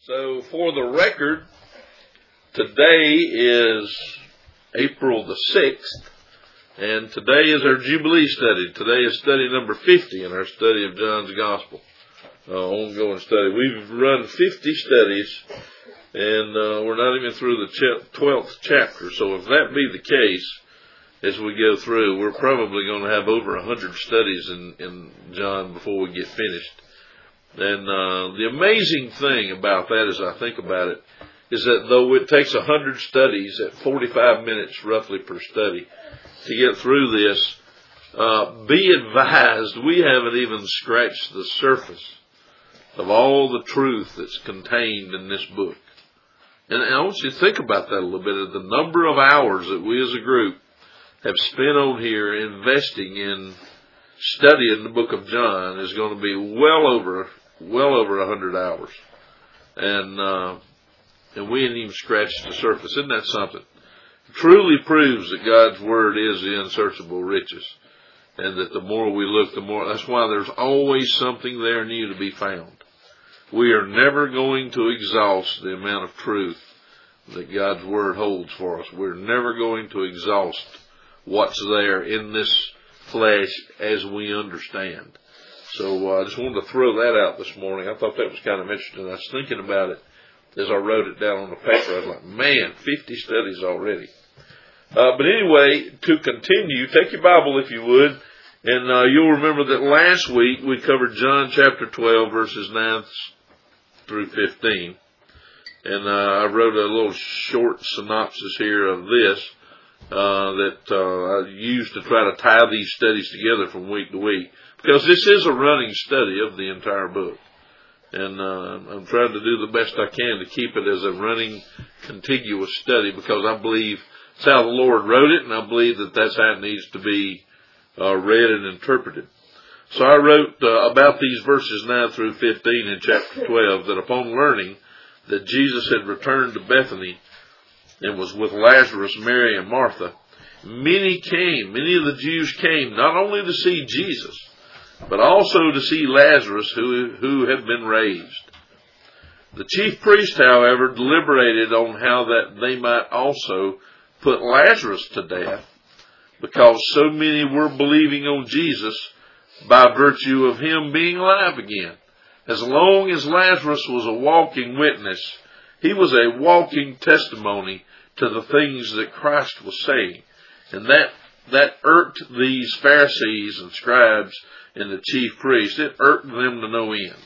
So for the record, today is April the 6th, and today is our Jubilee study. Today is study number 50 in our study of John's Gospel, ongoing study. We've run 50 studies, and we're not even through the 12th chapter. So if that be the case, as we go through, we're probably going to have over 100 studies in John before we get finished. And the amazing thing about that, as I think about it, is that though it takes 100 studies at 45 minutes roughly per study to get through this, be advised we haven't even scratched the surface of all the truth that's contained in this book. And I want you to think about that a little bit, of the number of hours that we as a group have spent on here investing in studying the book of John is going to be well over 100 hours. And we ain't even scratched the surface. Isn't that something? It truly proves that God's Word is the unsearchable riches. And that the more we look, the more, that's why there's always something there new to be found. We are never going to exhaust the amount of truth that God's Word holds for us. We're never going to exhaust what's there in this flesh as we understand. So I just wanted to throw that out this morning. I thought that was kind of interesting. I was thinking about it as I wrote it down on the paper. I was like, man, 50 studies already. But anyway, to continue, take your Bible if you would, and you'll remember that last week we covered John chapter 12, verses 9 through 15. And I wrote a little short synopsis here of this that I used to try to tie these studies together from week to week, because this is a running study of the entire book. And I'm trying to do the best I can to keep it as a running, contiguous study, because I believe it's how the Lord wrote it, and I believe that that's how it needs to be read and interpreted. So I wrote about these verses 9 through 15 in chapter 12, that upon learning that Jesus had returned to Bethany and was with Lazarus, Mary, and Martha, many of the Jews came not only to see Jesus, but also to see Lazarus, who had been raised. The chief priest, however, deliberated on how that they might also put Lazarus to death, because so many were believing on Jesus by virtue of him being alive again. As long as Lazarus was a walking witness, he was a walking testimony to the things that Christ was saying. And that irked these Pharisees and scribes and the chief priests. It irked them to no end.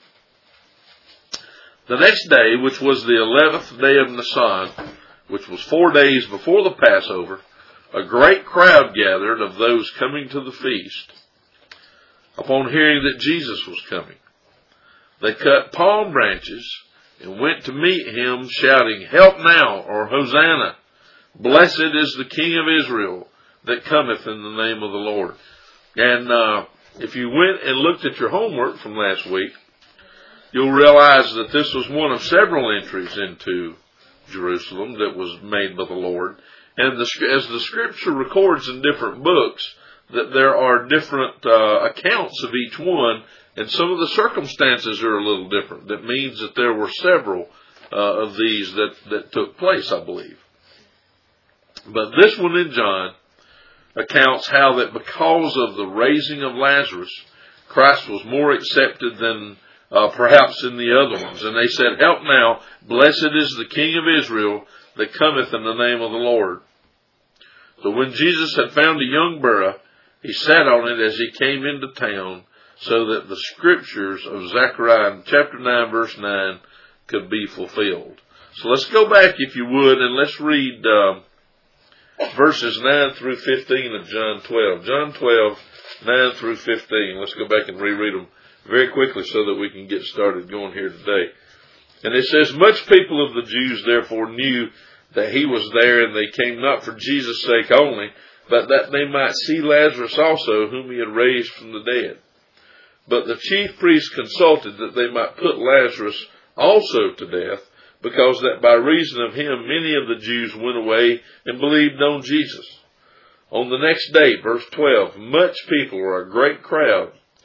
The next day, which was the 11th day of Nisan, which was 4 days before the Passover, a great crowd gathered of those coming to the feast, upon hearing that Jesus was coming. They cut palm branches and went to meet him, shouting, "Help now," or "Hosanna. Blessed is the King of Israel that cometh in the name of the Lord." And if you went and looked at your homework from last week, you'll realize that this was one of several entries into Jerusalem that was made by the Lord. And as the Scripture records in different books, that there are different accounts of each one, and some of the circumstances are a little different. That means that there were several of these that took place, I believe. But this one in John accounts how that because of the raising of Lazarus, Christ was more accepted than perhaps in the other ones. And they said, "Help now, blessed is the King of Israel that cometh in the name of the Lord." So when Jesus had found a young burra, he sat on it as he came into town, so that the scriptures of Zechariah chapter 9 verse 9 could be fulfilled. So let's go back, if you would, and let's read verses 9 through 15 of John 12. John 12, 9 through 15. Let's go back and reread them very quickly so that we can get started going here today. And it says, "Much people of the Jews therefore knew that he was there, and they came not for Jesus' sake only, but that they might see Lazarus also, whom he had raised from the dead. But the chief priests consulted that they might put Lazarus also to death, because that by reason of him many of the Jews went away and believed on Jesus. On the next day," verse 12, "much people, or a great crowd,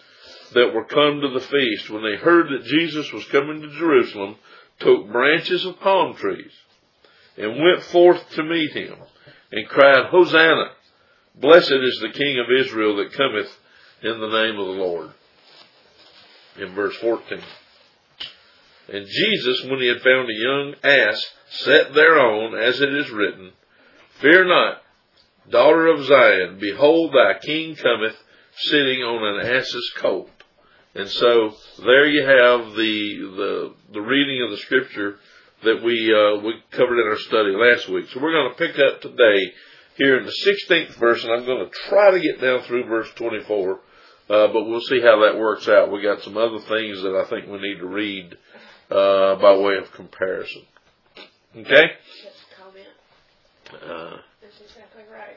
that were come to the feast, when they heard that Jesus was coming to Jerusalem, took branches of palm trees, and went forth to meet him, and cried, Hosanna! Blessed is the King of Israel that cometh in the name of the Lord. In verse 14. And Jesus, when he had found a young ass, sat thereon, as it is written, Fear not, daughter of Zion, behold, thy King cometh, sitting on an ass's colt. And so there you have the reading of the scripture that we covered in our study last week. So we're going to pick up today here in the 16th verse, and I'm going to try to get down through verse 24, but we'll see how that works out. We got some other things that I think we need to read by way of comparison. Okay? Just a comment. That's exactly right.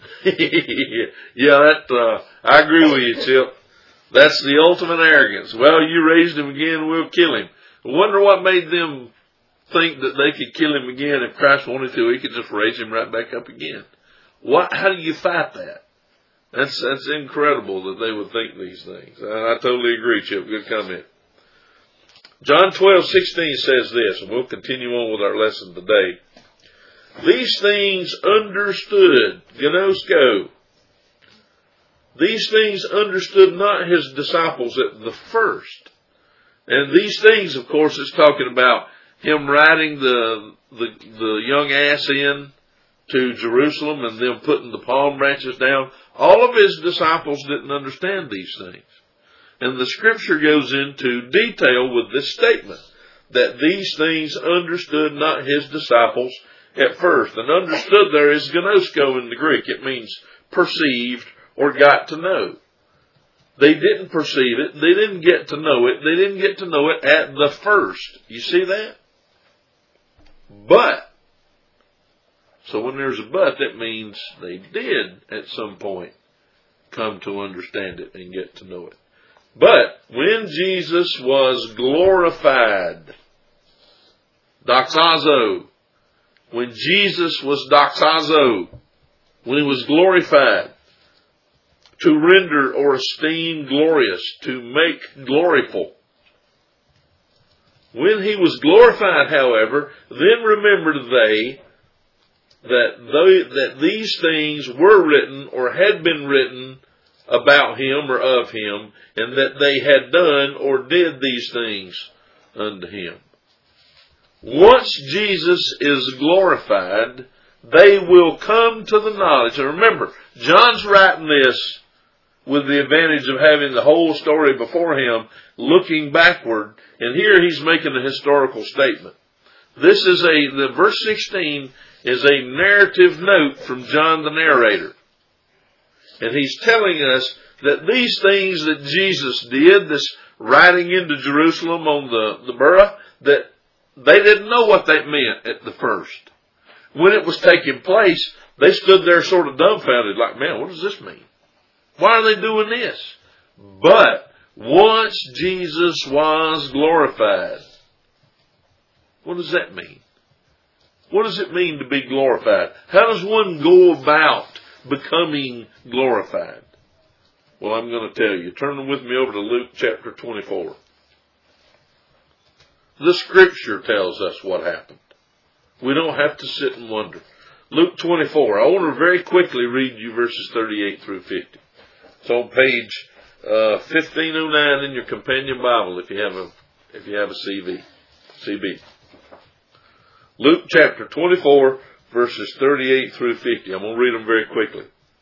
Yeah, I agree with you, Chip. That's the ultimate arrogance. Well, you raised him again, we'll kill him. I wonder what made them think that they could kill him again. If Christ wanted to, he could just raise him right back up again. How do you fight that? That's incredible that they would think these things. I totally agree, Chip. Good comment. John 12:16 says this, and we'll continue on with our lesson today. These things understood, gnosko. These things understood not his disciples at the first. And these things, of course, is talking about him riding the young ass in to Jerusalem and them putting the palm branches down. All of his disciples didn't understand these things. And the scripture goes into detail with this statement, that these things understood not his disciples at first. And understood there is gnosko in the Greek. It means perceived or got to know. They didn't perceive it. They didn't get to know it. They didn't get to know it at the first. You see that? But, so when there's a but, that means they did at some point come to understand it and get to know it. But when Jesus was glorified, doxazo, when Jesus was doxazo, when he was glorified, to render or esteem glorious, to make gloriful. When he was glorified, however, then remembered they that these things were written or had been written about him or of him, and that they had done or did these things unto him. Once Jesus is glorified, they will come to the knowledge. And remember, John's writing this with the advantage of having the whole story before him, looking backward, and here he's making a historical statement. This is the verse 16 is a narrative note from John the narrator. And he's telling us that these things that Jesus did, this riding into Jerusalem on the burro, that they didn't know what that meant at the first. When it was taking place, they stood there sort of dumbfounded, like, man, what does this mean? Why are they doing this? But once Jesus was glorified, what does that mean? What does it mean to be glorified? How does one go about becoming glorified? Well, I'm going to tell you. Turn with me over to Luke chapter 24. The scripture tells us what happened. We don't have to sit and wonder. Luke 24. I want to very quickly read you verses 38 through 50. It's on page 1509 in your companion Bible if you have a CB. Luke chapter 24 verses 38 through 50. I'm going to read them very quickly.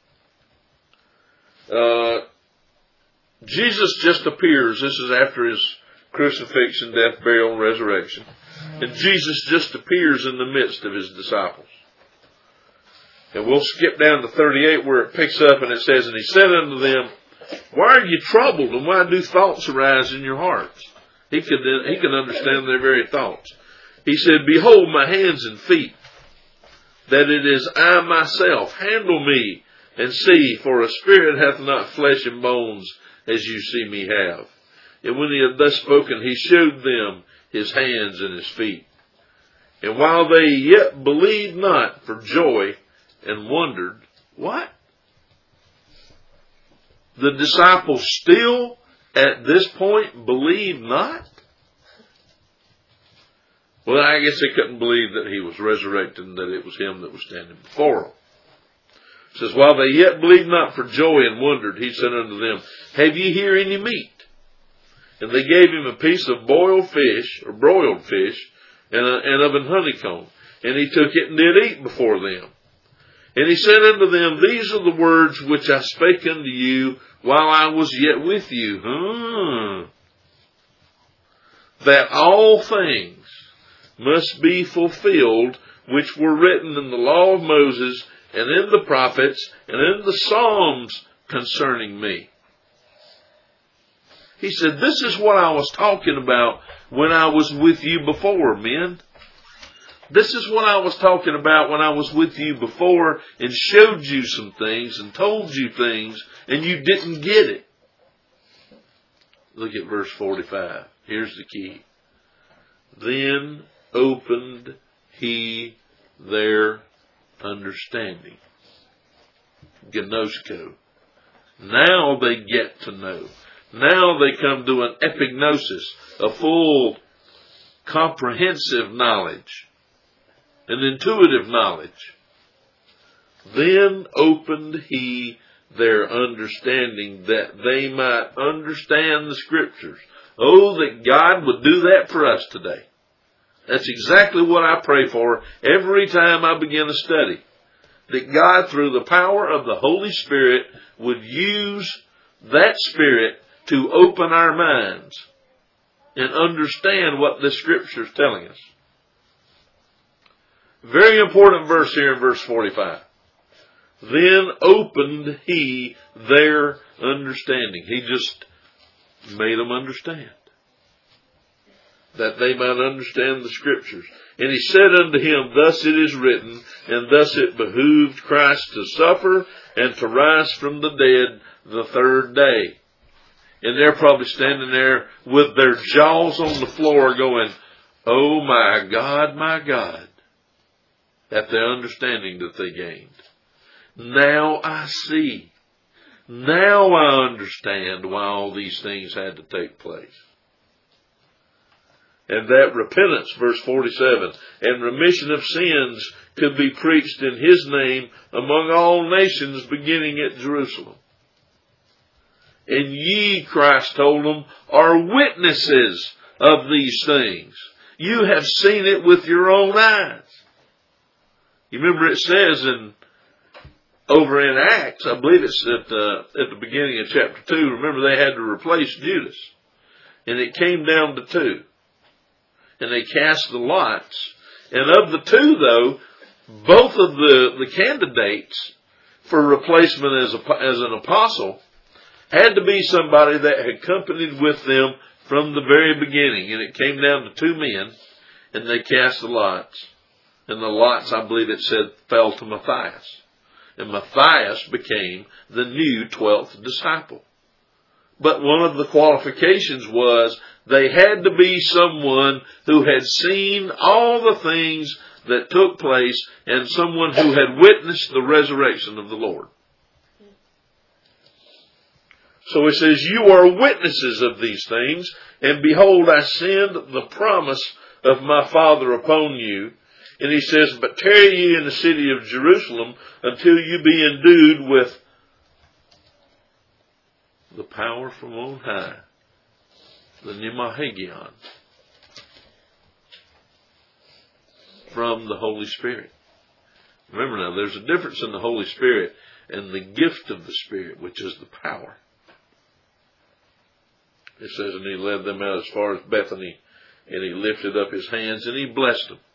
Jesus just appears. This is after his crucifixion, death, burial, and resurrection. And Jesus just appears in the midst of his disciples. And we'll skip down to 38 where it picks up and it says, And he said unto them, Why are you troubled, and why do thoughts arise in your hearts? He could understand their very thoughts. He said, Behold my hands and feet, that it is I myself. Handle me and see, for a spirit hath not flesh and bones, as you see me have. And when he had thus spoken, he showed them his hands and his feet. And while they yet believed not for joy, and wondered, what? The disciples still at this point believe not? Well, I guess they couldn't believe that he was resurrected and that it was him that was standing before them. It says, while they yet believed not for joy and wondered, he said unto them, have ye here any meat? And they gave him a piece of boiled fish, or broiled fish, and of an honeycomb. And he took it and did eat before them. And he said unto them, these are the words which I spake unto you while I was yet with you. That all things must be fulfilled which were written in the law of Moses and in the prophets and in the Psalms concerning me. He said, this is what I was talking about when I was with you before, men. This is what I was talking about when I was with you before and showed you some things and told you things and you didn't get it. Look at verse 45. Here's the key. Then opened he their understanding. Gnosko. Now they get to know. Now they come to an epignosis, a full comprehensive knowledge, an intuitive knowledge. Then opened he their understanding that they might understand the Scriptures. Oh, that God would do that for us today. That's exactly what I pray for every time I begin a study. That God, through the power of the Holy Spirit, would use that Spirit to open our minds and understand what the Scripture is telling us. Very important verse here in verse 45. Then opened he their understanding. He just made them understand. That they might understand the Scriptures. And he said unto him, thus it is written, and thus it behooved Christ to suffer and to rise from the dead the third day. And they're probably standing there with their jaws on the floor going, oh my God, at the understanding that they gained. Now I see. Now I understand why all these things had to take place. And that repentance, verse 47, and remission of sins could be preached in his name among all nations, beginning at Jerusalem. And ye, Christ told them, are witnesses of these things. You have seen it with your own eyes. You remember it says over in Acts, I believe it's at the beginning of chapter 2, remember they had to replace Judas. And it came down to 2. And they cast the lots. And of the 2, though, both of the candidates for replacement as an apostle had to be somebody that had accompanied with them from the very beginning. And it came down to 2 men, and they cast the lots. And the lots, I believe it said, fell to Matthias. And Matthias became the new 12th disciple. But one of the qualifications was they had to be someone who had seen all the things that took place and someone who had witnessed the resurrection of the Lord. So it says, you are witnesses of these things, and behold, I send the promise of my Father upon you. And he says, but tarry ye in the city of Jerusalem until you be endued with the power from on high, the Pneumahagion, from the Holy Spirit. Remember now, there's a difference in the Holy Spirit and the gift of the Spirit, which is the power. It says, and he led them out as far as Bethany, and he lifted up his hands and he blessed them.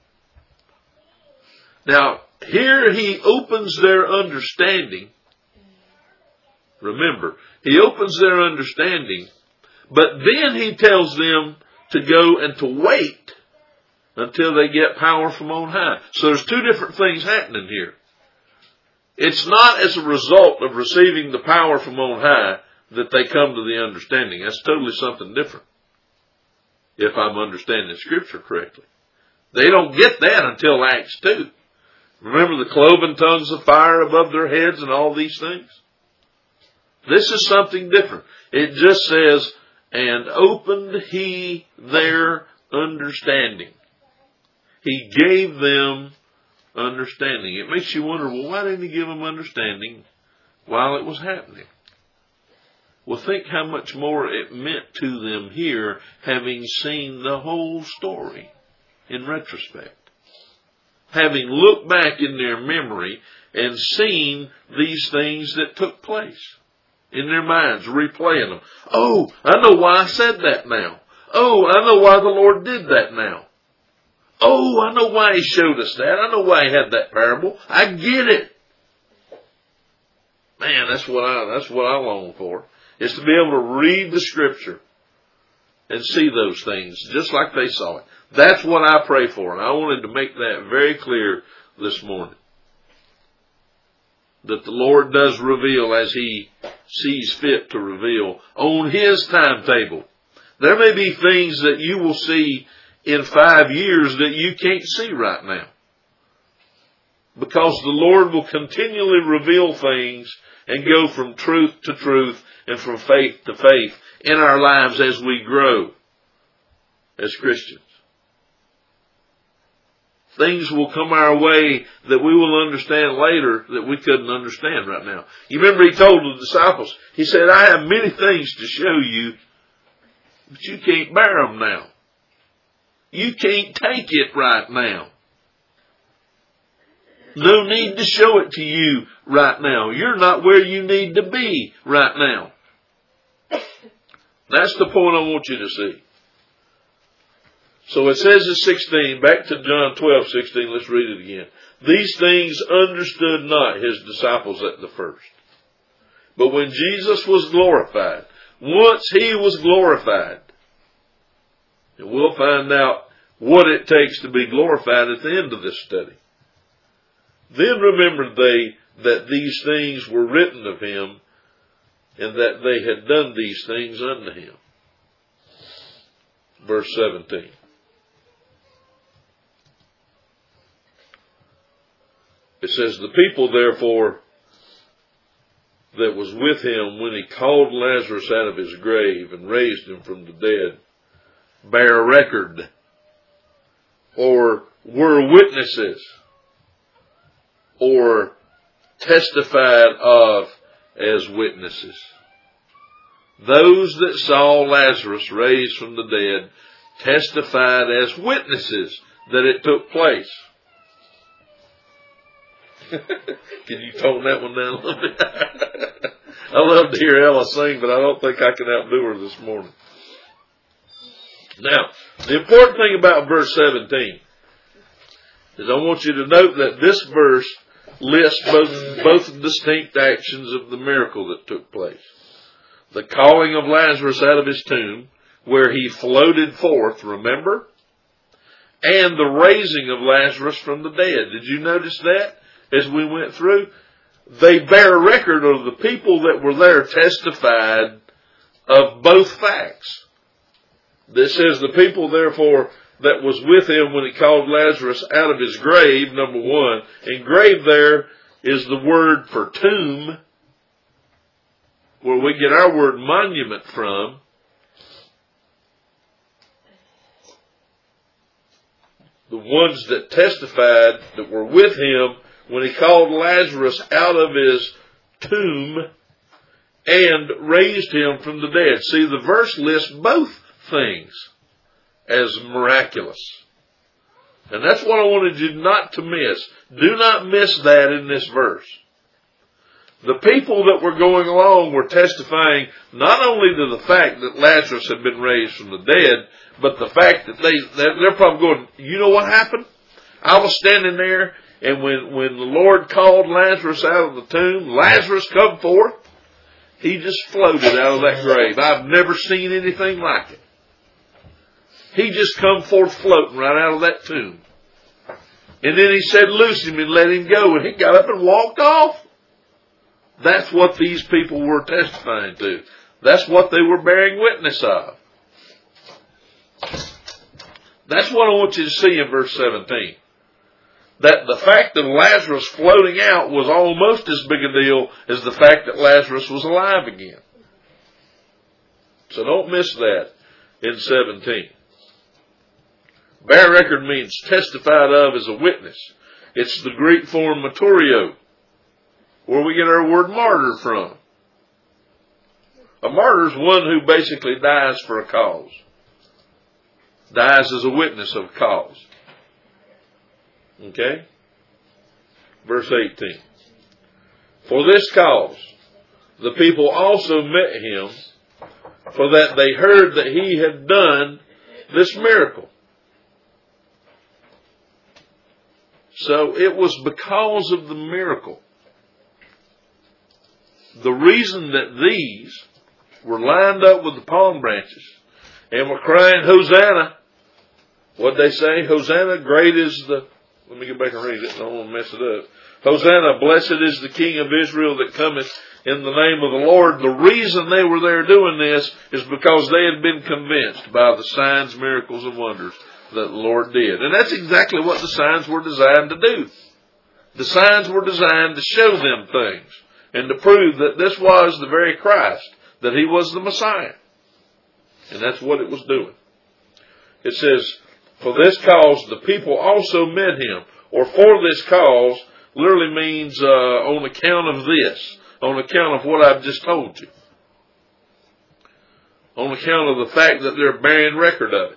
Now, here he opens their understanding. Remember, he opens their understanding, but then he tells them to go and to wait until they get power from on high. So there's 2 different things happening here. It's not as a result of receiving the power from on high that they come to the understanding. That's totally something different, if I'm understanding Scripture correctly. They don't get that until Acts 2. Remember the cloven tongues of fire above their heads and all these things? This is something different. It just says, and opened he their understanding. He gave them understanding. It makes you wonder, well, why didn't he give them understanding while it was happening? Well, think how much more it meant to them here, having seen the whole story in retrospect. Having looked back in their memory and seen these things that took place in their minds, replaying them. Oh, I know why I said that now. Oh, I know why the Lord did that now. Oh, I know why he showed us that. I know why he had that parable. I get it. Man, that's what I long for, is to be able to read the Scripture and see those things just like they saw it. That's what I pray for, and I wanted to make that very clear this morning. That the Lord does reveal as he sees fit to reveal on his timetable. There may be things that you will see in 5 years that you can't see right now. Because the Lord will continually reveal things and go from truth to truth and from faith to faith in our lives as we grow as Christians. Things will come our way that we will understand later that we couldn't understand right now. You remember he told the disciples, he said, I have many things to show you, but you can't bear them now. You can't take it right now. No need to show it to you right now. You're not where you need to be right now. That's the point I want you to see. So it says in 16, back to John 12:16, let's read it again. These things understood not his disciples at the first. But when Jesus was glorified, once he was glorified, and we'll find out what it takes to be glorified at the end of this study. Then remembered they that these things were written of him, and that they had done these things unto him. Verse 17. It says, the people therefore that was with him when he called Lazarus out of his grave and raised him from the dead, bear record, or were witnesses, or testified of as witnesses. Those that saw Lazarus raised from the dead testified as witnesses that it took place. Can you tone that one down a little bit? I love to hear Ella sing, but I don't think I can outdo her this morning. Now, the important thing about verse 17 is I want you to note that this verse lists both distinct actions of the miracle that took place. The calling of Lazarus out of his tomb, where he floated forth, remember? And the raising of Lazarus from the dead. Did you notice that as we went through? They bear record of the people that were there testified of both facts. This says the people therefore that was with him when he called Lazarus out of his grave, number one. And grave there is the word for tomb, where we get our word monument from. The ones that testified that were with him when he called Lazarus out of his tomb and raised him from the dead. See, the verse lists both things as miraculous. And that's what I wanted you not to miss. Do not miss that in this verse. The people that were going along were testifying not only to the fact that Lazarus had been raised from the dead, but the fact that they're probably going, you know what happened? I was standing there, and when the Lord called Lazarus out of the tomb, Lazarus come forth. He just floated out of that grave. I've never seen anything like it. He just come forth floating right out of that tomb. And then he said, loose him and let him go. And he got up and walked off. That's what these people were testifying to. That's what they were bearing witness of. That's what I want you to see in verse 17. That the fact of Lazarus floating out was almost as big a deal as the fact that Lazarus was alive again. So don't miss that in 17. Bear record means testified of as a witness. It's the Greek form martyrio, where we get our word martyr from. A martyr is one who basically dies for a cause. Dies as a witness of a cause. Okay? Verse 18. For this cause, the people also met him, for that they heard that he had done this miracle. So it was because of the miracle. The reason that these were lined up with the palm branches and were crying, Hosanna. What'd they say? Hosanna, great is the... Let me get back and read it. I don't want to mess it up. Hosanna, blessed is the King of Israel that cometh in the name of the Lord. The reason they were there doing this is because they had been convinced by the signs, miracles, and wonders that the Lord did. And that's exactly what the signs were designed to do. The signs were designed to show them things and to prove that this was the very Christ, that he was the Messiah. And that's what it was doing. It says, for this cause the people also met him, or for this cause literally means on account of this, on account of what I've just told you, on account of the fact that they're bearing record of it.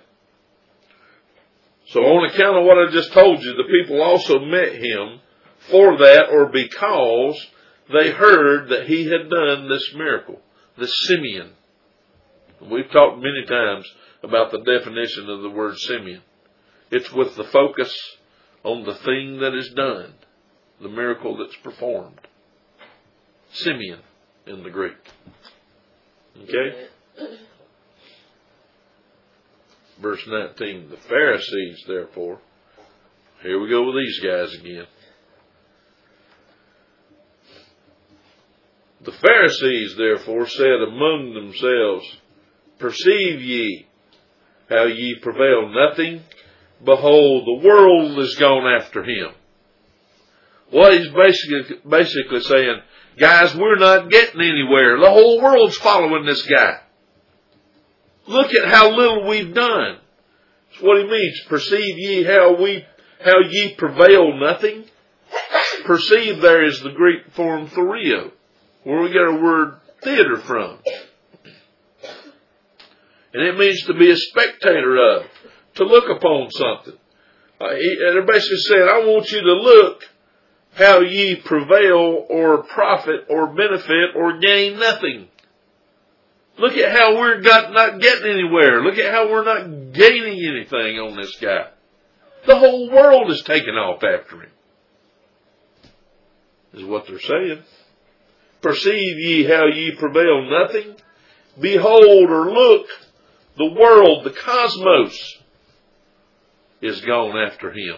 So on account of what I just told you, the people also met him for that, or because they heard that he had done this miracle, the Simeon. We've talked many times about the definition of the word Simeon. It's with the focus on the thing that is done, the miracle that's performed. Simeon in the Greek. Okay? Verse 19, the Pharisees, therefore, here we go with these guys again. The Pharisees, therefore, said among themselves, perceive ye how ye prevail nothing? Behold, the world is gone after him. What he's basically saying, guys, we're not getting anywhere. The whole world's following this guy. Look at how little we've done. That's what he means. Perceive ye how ye prevail nothing? Perceive there is the Greek form therio, where we get our word theater from. And it means to be a spectator of, to look upon something. They're basically saying, I want you to look how ye prevail or profit or benefit or gain nothing. Look at how we're not getting anywhere. Look at how we're not gaining anything on this guy. The whole world is taking off after him, is what they're saying. Perceive ye how ye prevail nothing? Behold or look, the world, the cosmos, is gone after him.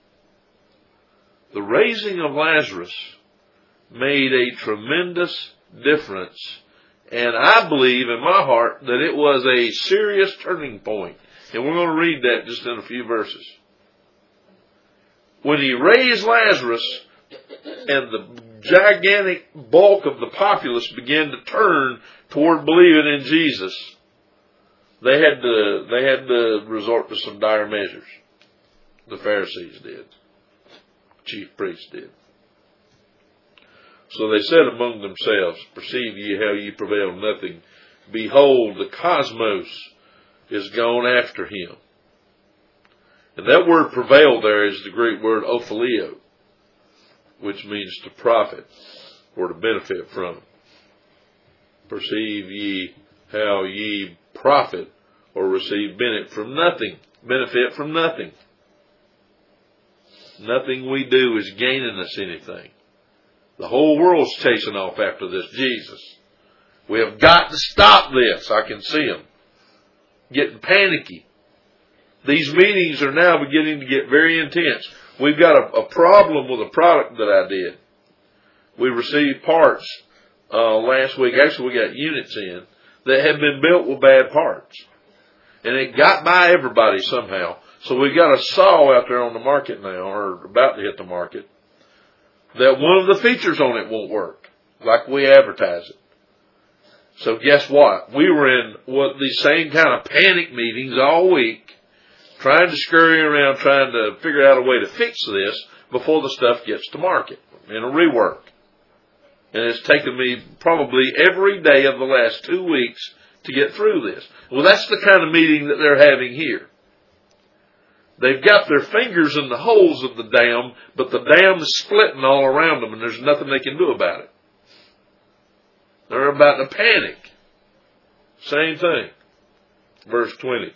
The raising of Lazarus made a tremendous difference. And I believe in my heart that it was a serious turning point. And we're going to read that just in a few verses. When he raised Lazarus and the gigantic bulk of the populace began to turn toward believing in Jesus, they had to resort to some dire measures. The Pharisees did. Chief priests did. So they said among themselves, perceive ye how ye prevail nothing? Behold, the cosmos is gone after him. And that word prevail there is the Greek word ophelio, which means to profit or to benefit from. Perceive ye how ye profit or receive benefit from nothing. Benefit from nothing. Nothing we do is gaining us anything. The whole world's chasing off after this Jesus. We have got to stop this. I can see them getting panicky. These meetings are now beginning to get very intense. We've got a problem with a product that I did. We received parts last week. Actually, we got units in that had been built with bad parts. And it got by everybody somehow. So we've got a saw out there on the market now, or about to hit the market, that one of the features on it won't work like we advertise it. So guess what? We were in these same kind of panic meetings all week, trying to scurry around, trying to figure out a way to fix this before the stuff gets to market in a rework. And it's taken me probably every day of the last 2 weeks to get through this. Well, that's the kind of meeting that they're having here. They've got their fingers in the holes of the dam, but the dam is splitting all around them, and there's nothing they can do about it. They're about to panic. Same thing. Verse 20.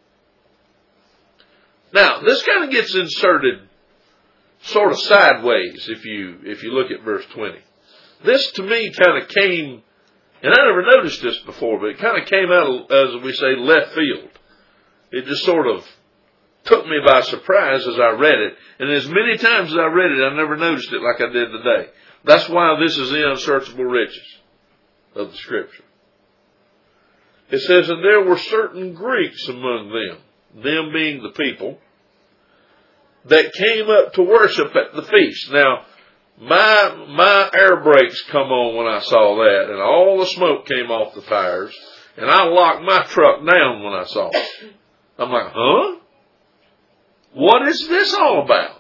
Now, this kind of gets inserted sort of sideways if you look at verse 20. This to me kind of came, and I never noticed this before, but it kind of came out, as we say, left field. It just sort of took me by surprise as I read it. And as many times as I read it, I never noticed it like I did today. That's why this is the unsearchable riches of the Scripture. It says, and there were certain Greeks among them being the people, that came up to worship at the feast. Now, my air brakes come on when I saw that, and all the smoke came off the tires, and I locked my truck down when I saw it. I'm like, huh? What is this all about?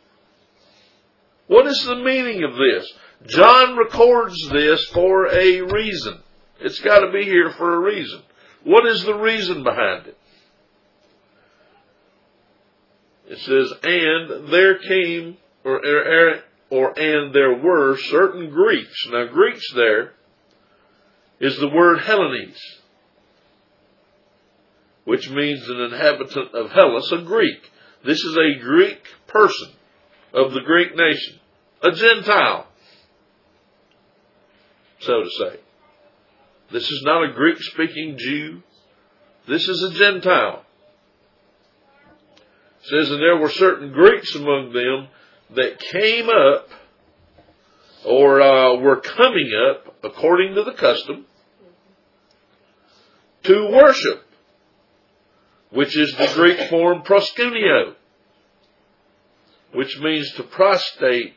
What is the meaning of this? John records this for a reason. It's got to be here for a reason. What is the reason behind it? It says, and there came, and there were certain Greeks. Now, Greeks there is the word Hellenes, which means an inhabitant of Hellas, a Greek. This is a Greek person of the Greek nation, a Gentile, so to say. This is not a Greek-speaking Jew. This is a Gentile. It says, and there were certain Greeks among them that came up, or were coming up, according to the custom, to worship, which is the Greek form proskuneo, which means to prostrate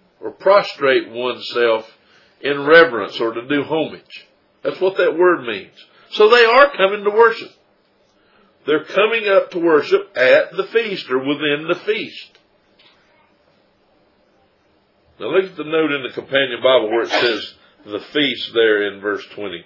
oneself in reverence or to do homage. That's what that word means. So they are coming to worship. They're coming up to worship at the feast or within the feast. Now look at the note in the Companion Bible where it says the feast there in verse 20.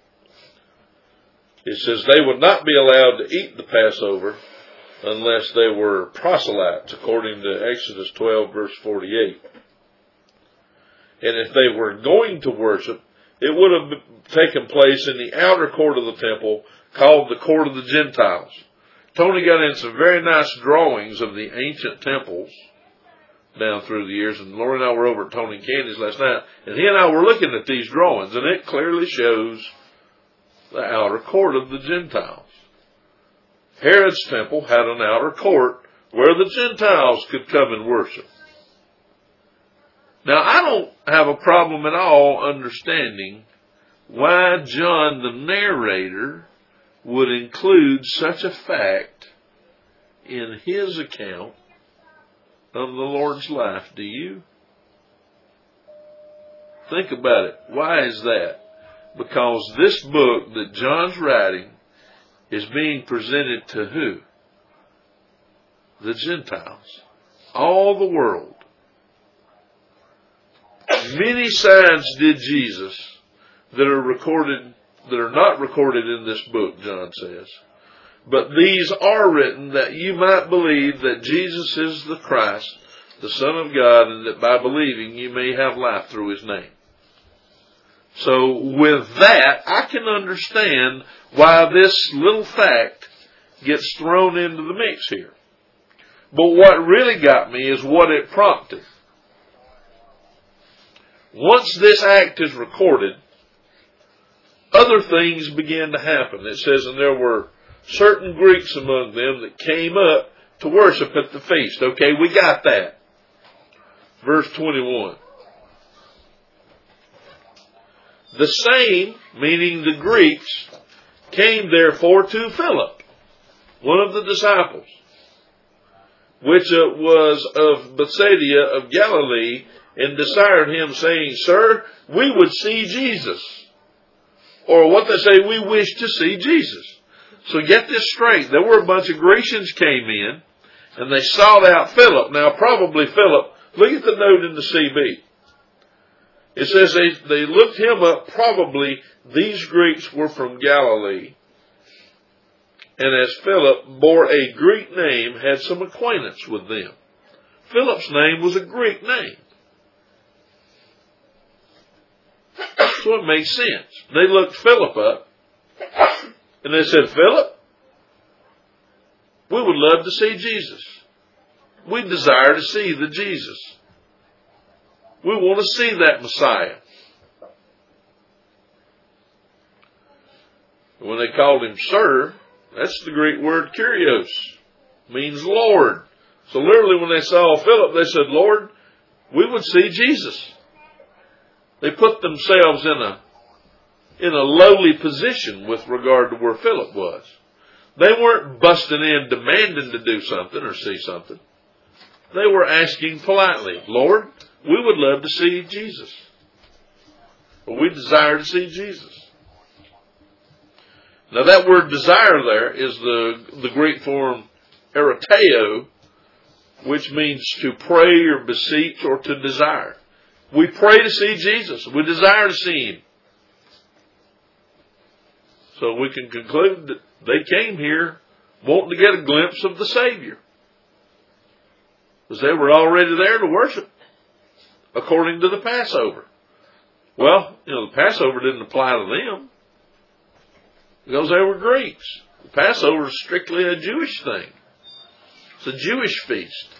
It says they would not be allowed to eat the Passover unless they were proselytes, according to Exodus 12, verse 48. And if they were going to worship, it would have taken place in the outer court of the temple, called the Court of the Gentiles. Tony got in some very nice drawings of the ancient temples down through the years, and Lori and I were over at Tony and Candy's last night, and he and I were looking at these drawings, and it clearly shows the outer court of the Gentiles. Herod's temple had an outer court where the Gentiles could come and worship. Now, I don't have a problem at all understanding why John, the narrator, would include such a fact in his account of the Lord's life. Do you? Think about it. Why is that? Because this book that John's writing is being presented to who? The Gentiles. All the world. Many signs did Jesus that are not recorded in this book, John says. But these are written that you might believe that Jesus is the Christ, the Son of God, and that by believing you may have life through His name. So with that, I can understand why this little fact gets thrown into the mix here. But what really got me is what it prompted. Once this act is recorded, other things began to happen. It says, and there were certain Greeks among them that came up to worship at the feast. Okay, we got that. Verse 21. The same, meaning the Greeks, came therefore to Philip, one of the disciples, which was of Bethsaida of Galilee, and desired him, saying, Sir, we would see Jesus. or what they say, we wish to see Jesus. So get this straight. There were a bunch of Grecians came in, and they sought out Philip. Now, probably Philip, look at the note in the CB. It says they looked him up. Probably these Greeks were from Galilee. And as Philip bore a Greek name, had some acquaintance with them. Philip's name was a Greek name. So it makes sense. They looked Philip up, and they said, Philip, we would love to see Jesus. We desire to see the Jesus. We want to see that Messiah. When they called him Sir, that's the Greek word Kyrios, means Lord. So literally when they saw Philip, they said, Lord, we would see Jesus. They put themselves in a lowly position with regard to where Philip was. They weren't busting in demanding to do something or see something. They were asking politely, Lord, we would love to see Jesus. Or we desire to see Jesus. Now that word desire there is the Greek form ereteo, which means to pray or beseech or to desire. We pray to see Jesus. We desire to see Him. So we can conclude that they came here wanting to get a glimpse of the Savior. Because they were already there to worship, according to the Passover. Well, the Passover didn't apply to them, because they were Greeks. The Passover is strictly a Jewish thing. It's a Jewish feast.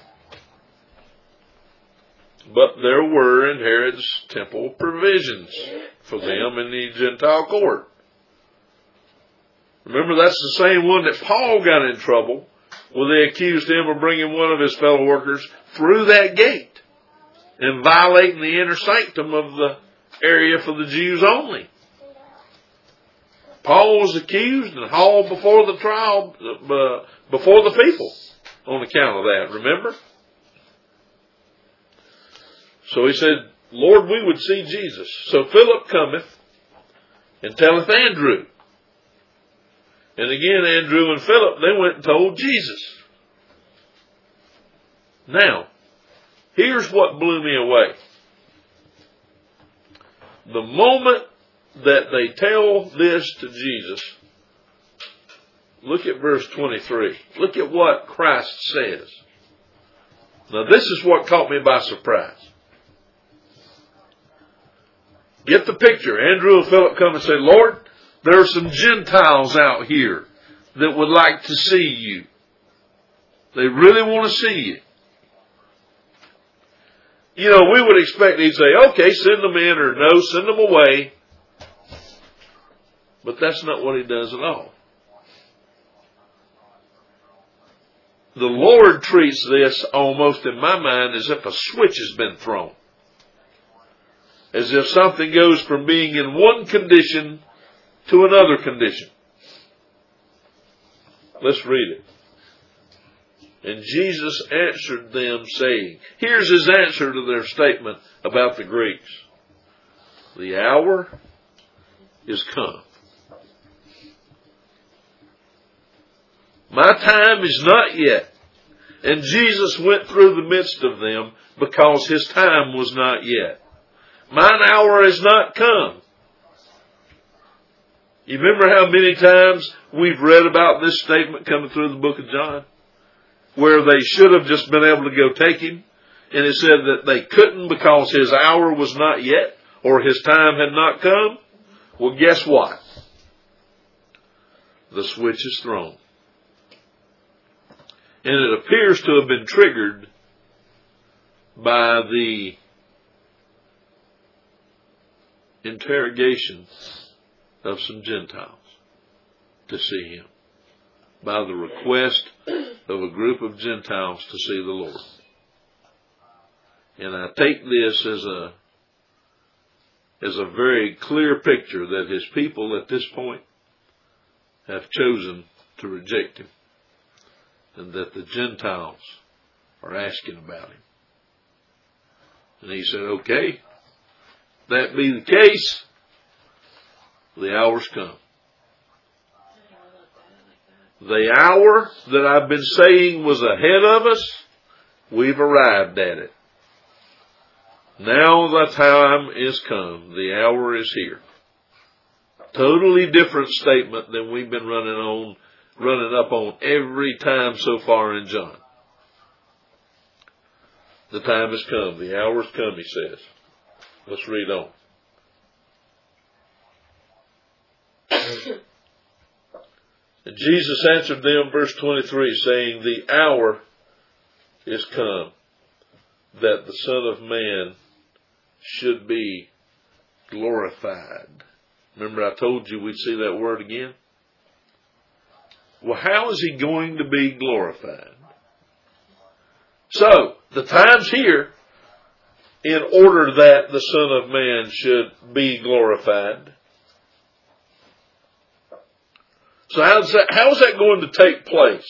But there were in Herod's temple provisions for them in the Gentile court. Remember, that's the same one that Paul got in trouble when they accused him of bringing one of his fellow workers through that gate and violating the inner sanctum of the area for the Jews only. Paul was accused and hauled before the trial, before the people on account of that, remember? So he said, Lord, we would see Jesus. So Philip cometh and telleth Andrew. And again, Andrew and Philip, they went and told Jesus. Now, here's what blew me away. The moment that they tell this to Jesus, look at verse 23. Look at what Christ says. Now, this is what caught me by surprise. Get the picture. Andrew and Philip come and say, Lord, there are some Gentiles out here that would like to see you. They really want to see you. We would expect he'd say, okay, send them in, or no, send them away. But that's not what he does at all. The Lord treats this almost, in my mind, as if a switch has been thrown. As if something goes from being in one condition to another condition. Let's read it. And Jesus answered them, saying, here's his answer to their statement about the Greeks. The hour is come. My time is not yet. And Jesus went through the midst of them because his time was not yet. Mine hour has not come. You remember how many times we've read about this statement coming through the book of John? Where they should have just been able to go take him. And it said that they couldn't because his hour was not yet, or his time had not come. Well, guess what? The switch is thrown. And it appears to have been triggered by the interrogation of some Gentiles to see him. By the request of a group of Gentiles to see the Lord. And I take this as a very clear picture that his people at this point have chosen to reject him. And that the Gentiles are asking about him. And he said, okay, that be the case, The hour's come. The hour that I've been saying was ahead of us, we've arrived at it. Now the time is come. The hour is here. Totally different statement than we've been running up on every time so far in John. The time has come. The hour has come, he says. Let's read on. And Jesus answered them, verse 23, saying, the hour is come that the Son of Man should be glorified. Remember I told you we'd see that word again? Well, how is he going to be glorified? So, the time's here in order that the Son of Man should be glorified. So how is that going to take place?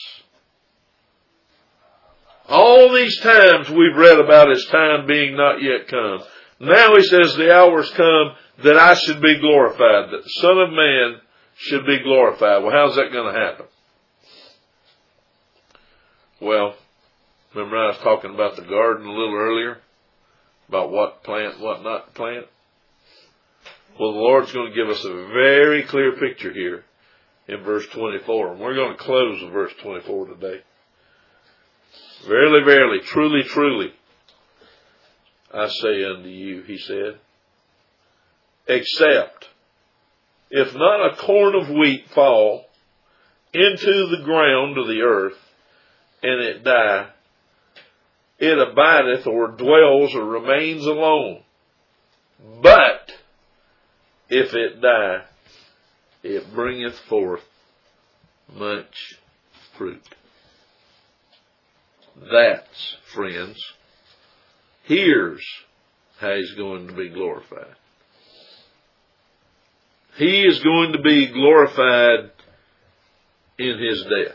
All these times we've read about his time being not yet come. Now he says the hour's come that I should be glorified, that the Son of Man should be glorified. Well, how's that going to happen? Well, remember I was talking about the garden a little earlier? About what plant, what not plant? Well, the Lord's going to give us a very clear picture here in verse 24. And we're going to close with verse 24 today. Verily, verily, truly, truly, I say unto you, he said, except if not a corn of wheat fall into the ground of the earth, and it die, it abideth or dwells or remains alone. But if it die, it bringeth forth much fruit. That's, friends, here's how he's going to be glorified. He is going to be glorified in his death.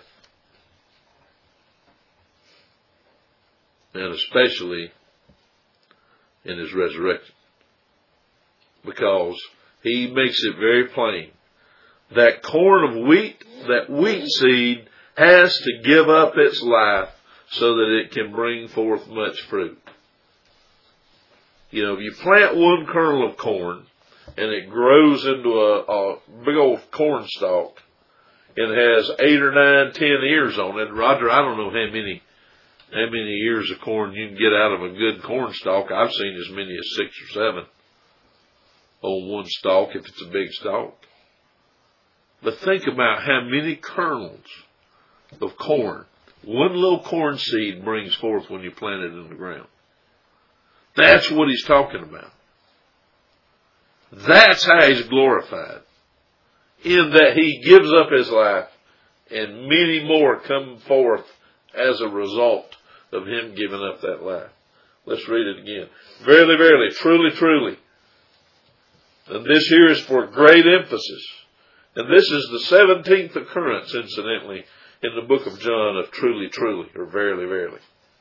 And especially in his resurrection. Because he makes it very plain. That corn of wheat, that wheat seed, has to give up its life so that it can bring forth much fruit. You know, if you plant one kernel of corn and it grows into a big old corn stalk and has 8 or 9, 10 ears on it, Roger, I don't know how many ears of corn you can get out of a good corn stalk. I've seen as many as 6 or 7 on one stalk if it's a big stalk. But think about how many kernels of corn one little corn seed brings forth when you plant it in the ground. That's what he's talking about. That's how he's glorified. In that he gives up his life and many more come forth as a result of him giving up that life. Let's read it again. Verily, verily, truly, truly. And this here is for great emphasis. And this is the 17th occurrence, incidentally, in the book of John of truly, truly, or verily, verily.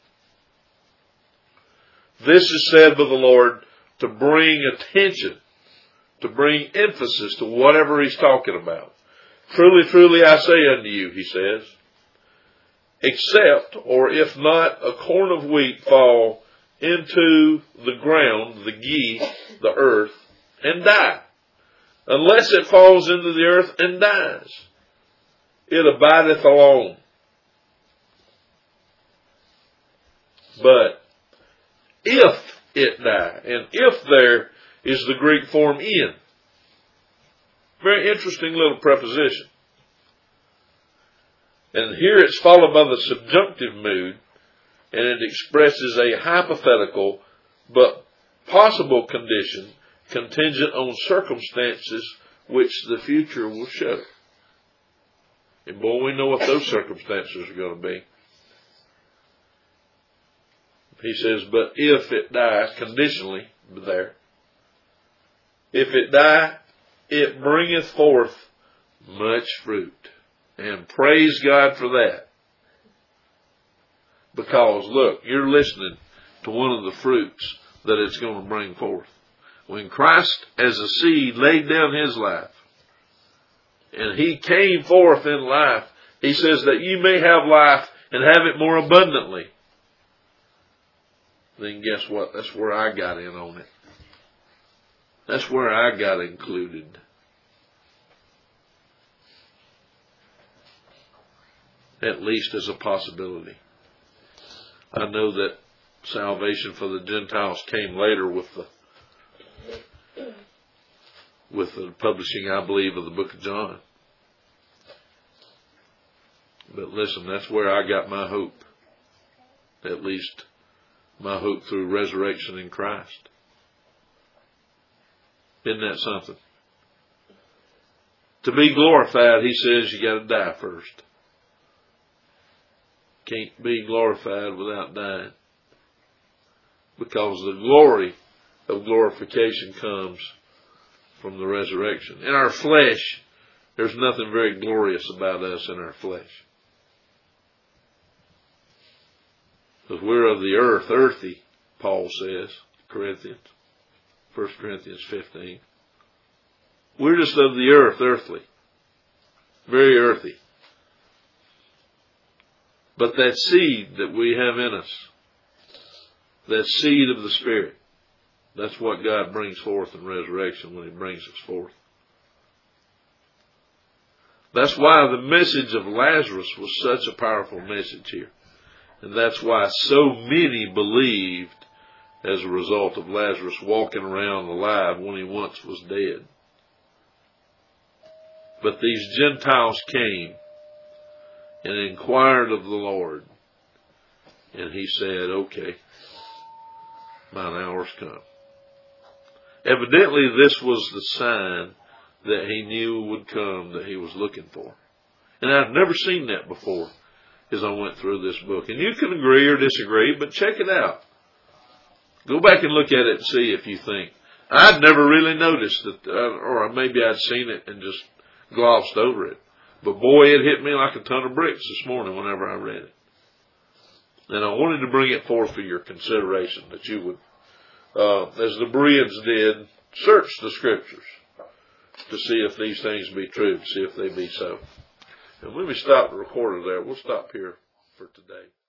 This is said by the Lord to bring attention, to bring emphasis to whatever he's talking about. Truly, truly, I say unto you, he says, except, or if not, a corn of wheat fall into the ground, the earth, and die. Unless it falls into the earth and dies, it abideth alone. But if it die, and if there is the Greek form in. Very interesting little preposition. And here it's followed by the subjunctive mood, and it expresses a hypothetical but possible condition contingent on circumstances which the future will show. And boy, we know what those circumstances are going to be. He says, but if it die, conditionally there, if it die, it bringeth forth much fruit. And praise God for that. Because, look, you're listening to one of the fruits that it's going to bring forth. When Christ, as a seed, laid down his life, and he came forth in life. He says that you may have life and have it more abundantly. Then guess what? That's where I got in on it. That's where I got included. At least as a possibility. I know that salvation for the Gentiles came later with the publishing, I believe, of the book of John. But listen, that's where I got my hope. At least my hope through resurrection in Christ. Isn't that something? To be glorified, he says, you got to die first. Can't be glorified without dying. Because the glory of glorification comes from the resurrection. In our flesh, there's nothing very glorious about us in our flesh. Because we're of the earth, earthy, Paul says, Corinthians, 1 Corinthians 15. We're just of the earth, earthly. Very earthy. But that seed that we have in us, that seed of the Spirit, that's what God brings forth in resurrection when He brings us forth. That's why the message of Lazarus was such a powerful message here. And that's why so many believed as a result of Lazarus walking around alive when he once was dead. But these Gentiles came and inquired of the Lord. And He said, okay, mine hour's come. Evidently, this was the sign that He knew would come that He was looking for. And I've never seen that before as I went through this book. And you can agree or disagree, but check it out. Go back and look at it and see if you think. I'd never really noticed that, or maybe I'd seen it and just glossed over it. But boy, it hit me like a ton of bricks this morning whenever I read it. And I wanted to bring it forth for your consideration, that you would, as the Bereans did, search the Scriptures to see if these things be true, to see if they be so. And when we stop the recorder there, we'll stop here for today.